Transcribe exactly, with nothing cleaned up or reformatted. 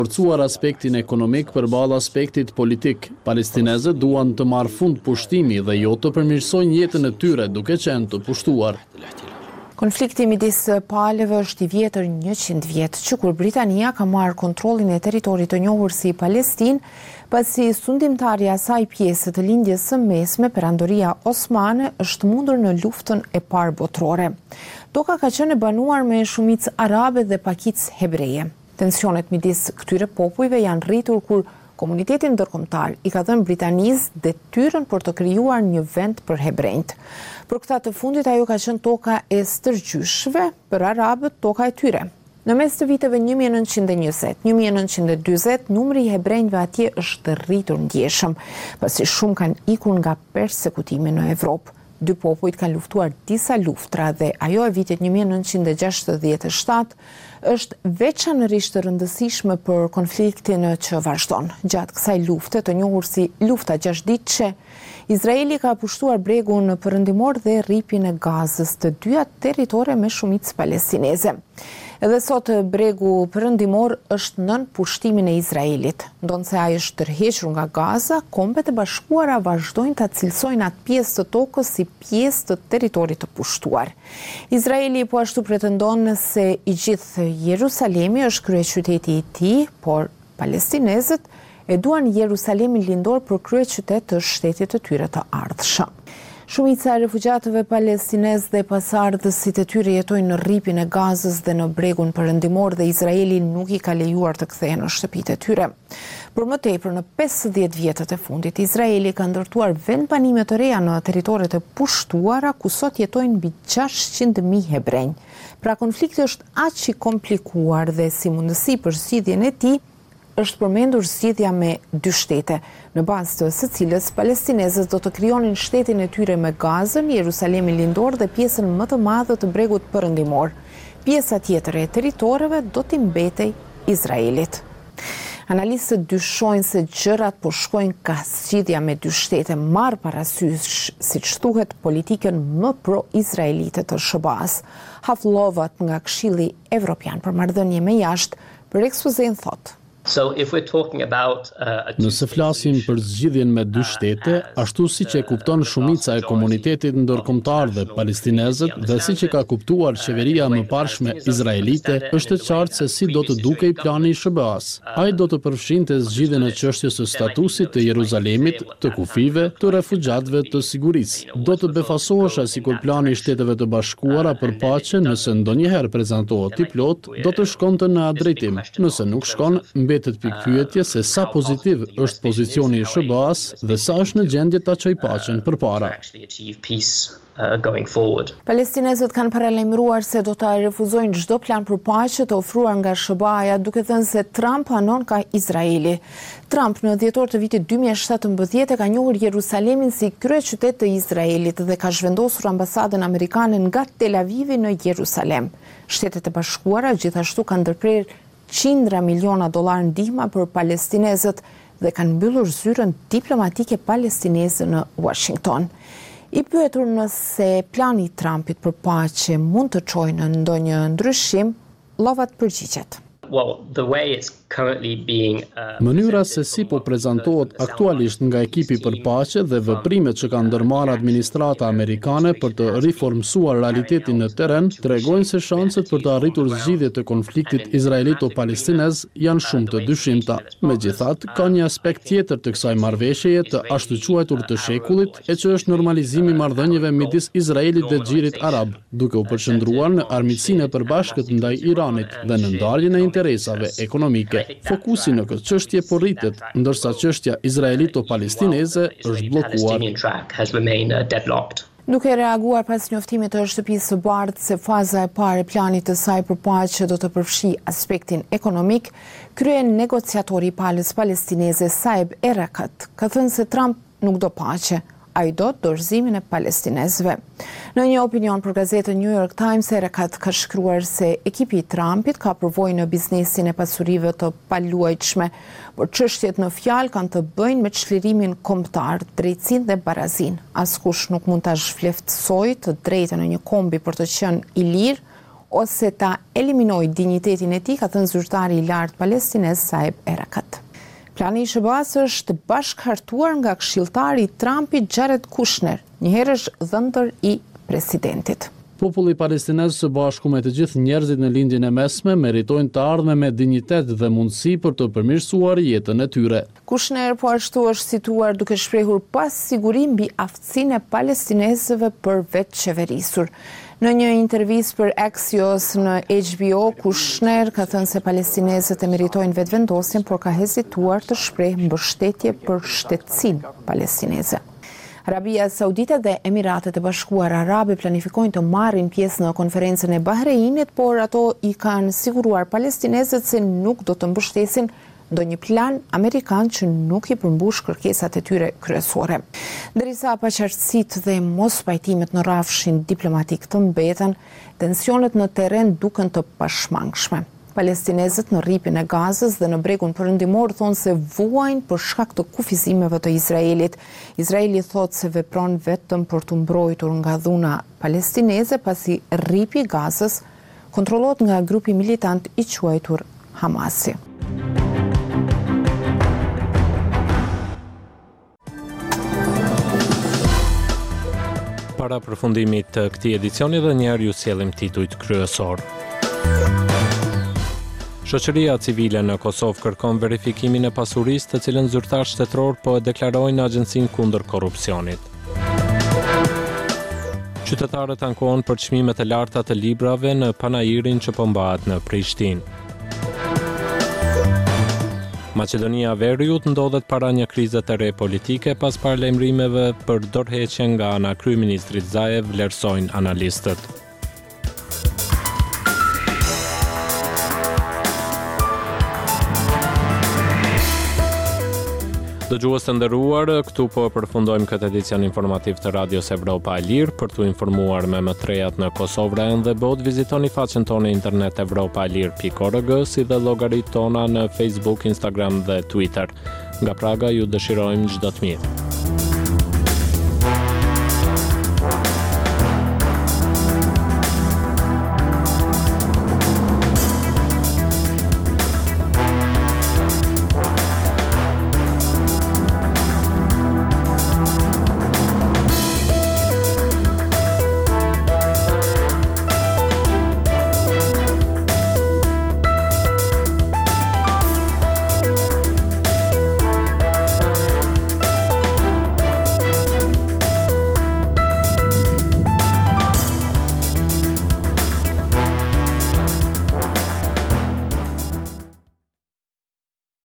Forcuar aspektin ekonomik përballë aspektit politik. Palestinezët duan të marrë fund pushtimi dhe jo të përmirësojnë jetën e tyre duke qenë të pushtuar. Konflikti midis palëve është i vjetër njëqind vjet, që kur Britania ka marrë kontrollin e territorit të njohur si Palestinë, pasi sundimtarja e saj pjesë të lindjes së mesme, perandoria osmane, është mundur në luftën e parë botërore. Toka ka qenë e banuar me shumicë arabe dhe pakicë hebreje. Tensionet midis këtyre popujve janë rritur kur komuniteti ndërkombëtar i ka dhënë Britanisë detyrën për të krijuar një vend për hebrejt. Për këta të fundit ajo ka qenë toka e stërgjyshve, për arabët toka e tyre. Në mes të viteve një mijë e nëntëqind e njëzet një mijë e nëntëqind e dyzet, numri i hebrejve atje është rritur ndjeshëm, pasi shumë kanë ikur nga persekutimi në Evropë. Dy popujt kanë luftuar disa luftra dhe ajo e vitit një mijë e nëntëqind e gjashtëdhjetë e shtatë është veçanërisht e rëndësishme për konfliktin që vazhdon. Gjatë kësaj lufte, të njohur si lufta gjashtëditëse, Izraeli ka pushtuar bregun perëndimor dhe rripin e Gazës, të dyja territore me shumicë palestineze. Edhe sot bregu perëndimor është nën pushtimin e Izraelit. Ndonse ai është tërhequr nga Gaza, Kombet e Bashkuara vazhdojnë ta cilësojnë atë pjesë të tokës si pjesë të territorit të pushtuar. Izraeli po ashtu pretendon se i gjithë Jerusalemi është kryeqyteti i tij, por palestinezët e duan Jerusalemin lindor për kryeqytet të shtetit të tyre të ardhshëm. Shumica e refugjatëve palestinezë dhe pasardhësit e tyre jetojnë në rripin e Gazës dhe në bregun perëndimor dhe Izraeli nuk i ka lejuar të kthehen në shtëpitë e tyre. Për më tepër, në pesëdhjetë vjetët e fundit, Izraeli ka ndërtuar vendbanime të reja në territoret e pushtuara ku sot jetojnë mbi gjashtëqind mijë hebrejnë. Pra konflikti është aq i komplikuar dhe si mundësi për zgjidhjen e tij është përmendur zgjidhja me dy shtete, në bazë të së cilës palestinezët do të krijonin shtetin e tyre me Gazën, Jerusalemin lindor dhe pjesën më të madhe të bregut perëndimor. Pjesa tjetër e territoreve do t'i mbetej Izraelit. Analistët dyshojnë se gjërat po shkojnë ka zgjidhja me dy shtete, marr parasysh, siç thuhet, politikën më pro-izraelite të S B A-s. Hafllovat nga Këshilli Evropian për marrëdhënie me jashtë për ekspozen thotë. So if we're talking about, uh, Nëse flasim për zgjidhjen me dy shtete, ashtu siç e kupton shumica e komunitetit ndërkombëtar dhe palestinezët dhe siç e ka kuptuar qeveria e mëparshme izraelite, është e qartë se si do të dukej plani i S B A-s. Ai do të përfshinte zgjidhjen e çështjes së statusit të Jeruzalemit, të kufive, të refugjatëve, të sigurisë. Do të befasohesha sikur plani i Shteteve të Bashkuara për paqe, nëse ndonjëherë prezantohet i plot, do të shkonte në atë drejtim. Nëse nuk shkon, mbetet pikpyetje se sa pozitiv është pozicioni i S B A-s dhe sa është në gjendje ta çojë paqen përpara. Palestinezët kanë paralajmëruar se do ta refuzojnë çdo plan për paqe të ofruar nga S B A-ja, duke thënë se Trump anon ka Izraeli. Trump në dhjetor të vitit dy mijë e shtatëmbëdhjetë ka njohur Jerusalemin si kryeqytet të Izraelit dhe ka zhvendosur ambasadën amerikane nga Tel Avivi në Jerusalem. Shtetet e Bashkuara gjithashtu kanë ndërprer qindra miliona dollar ndihma për palestinezët dhe kanë mbyllur zyrën diplomatike palestineze në Washington. I pyetur nëse plani i Trumpit për paqe mund të çojë në ndonjë ndryshim, Lovat përgjigjet. Well, the way it's currently being, uh, Mënyra se si po prezantohet aktualisht nga ekipi për paqe dhe veprimet që ka ndërmarrë administrata amerikane për të riformsuar realitetin në terren tregojnë se shanset për të arritur zgjidhje të konfliktit izraelito-palestinez janë shumë të dyshimta. Megjithatë, ka një aspekt tjetër të kësaj marrëveshjeje të ashtu quajtur të shekullit, e që është normalizimi i marrëdhënieve midis Izraelit dhe xhirit arab, duke u përqendruar në armiqsinë e përbashkët ndaj Iranit dhe në ndarjen e interesave ekonomike. Fokusi në këtë çështje po rritet, ndërsa çështja izraelito-palestineze është bllokuar. Duke reaguar pas njoftimit të shtëpisë së bardhë se faza e parë e planit të saj për paqe do të përfshi aspektin ekonomik, krye negociatori i palës palestineze Saeb Erekat ka thënë se Trump nuk do paqe, ai do dorëzimin e palestinezëve. Në një opinion për gazetën New York Times, Erekat ka shkruar se ekipi i Trumpit ka përvojë në biznesin e pasurive të paluajtshme, por çështjet në fjalë kanë të bëjnë me çlirimin kombëtar, drejtësinë dhe barazinë. Askush nuk mund ta zhvleftësojë të drejtën e një kombi për të qenë i lirë ose ta eliminoj dinjitetin e tij, ka thënë zyrtari i lartë palestinez Saeb Erekat. Plani i S B A-s është bashkëhartuar nga këshilltari i Trumpit Jared Kushner, një herësh dhëndër i presidentit. Populli palestinez së bashku me të gjithë njerëzit në lindjen e mesme meritojnë të ardhme me dinjitet dhe mundësi për të përmirësuar jetën e tyre. Kushner po ashtu është situar duke shprehur pasiguri mbi aftësinë e palestinezëve për vetëqeverisur. Në një intervistë për Axios në H B O, Kushner ka thënë se palestinezët e meritojnë vetëvendosjen, por ka hezituar të shprehë mbështetje për shtetësinë palestineze. Arabia Saudite dhe Emiratet e Bashkuara Arabe planifikojnë të marrin pjesë në konferencën e Bahreinit, por ato i kanë siguruar palestinezët se nuk do të mbështesin ndonjë plan amerikan që nuk i përmbush kërkesat e tyre kryesore. Ndërsa paqartësitë dhe mospajtimet në rrafshin diplomatik të mbeten, tensionet në terren duken të pashmangshme. Palestinezët në rripin e Gazës dhe në bregun perëndimor thonë se vuajnë për shkak të kufizimeve të Izraelit. Izraeli thotë se vepron vetëm për të mbrojtur nga dhuna palestineze, pasi rripi i Gazës kontrollohet nga grupi militant i quajtur Hamasi. Para përfundimit të këtij edicioni dhe njerë ju sjellim titujt kryesor. Shoqëria civile në Kosovë kërkon verifikimin e pasurisë të cilën zyrtar shtetëror po e deklarojnë Agjencinë kundër korrupsionit. Qytetarët ankohen për çmimet e larta të librave në panairin që po mbahet në Prishtinë. Maqedonia e Veriut ndodhet para një krize të re politike pas paralajmërimeve për dorëheqje nga ana kryeministrit Zaev, vlerësojnë analistët. Dëgjues të nderuar, këtu po përfundojmë këtë edicion informativ të Radios Evropa e Lirë. Për t'u informuar me më trejat në Kosovë dhe botë, vizitoni faqen tonë internet evropa e lirë pikë org, si dhe llogaritë tona në Facebook, Instagram dhe Twitter. Nga Praga ju dëshirojmë çdo të mirë.